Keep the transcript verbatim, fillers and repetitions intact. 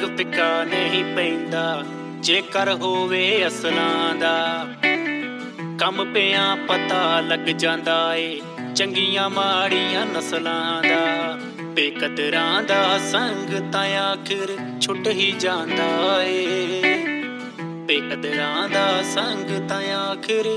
ਫਿੱਕਾ ਨਹੀਂ ਪੈਂਦਾ ਜੇਕਰ ਹੋਵੇ ਅਸਲਾਂ ਦਾ। ਕੰਮ ਪਿਆ ਪਤਾ ਲੱਗ ਜਾਂਦਾ ਏ ਚੰਗੀਆਂ ਮਾੜੀਆਂ ਨਸਲਾਂ ਦਾ। ਬੇਕਦਰਾਂ ਦਾ ਸੰਗ ਤਾਂ ਆਖਿਰ ਛੁੱਟ ਹੀ ਜਾਂਦਾ ਏ। ਬੇਕਦਰਾਂ ਦਾ ਸੰਗ ਤਾਂ ਆਖਿਰ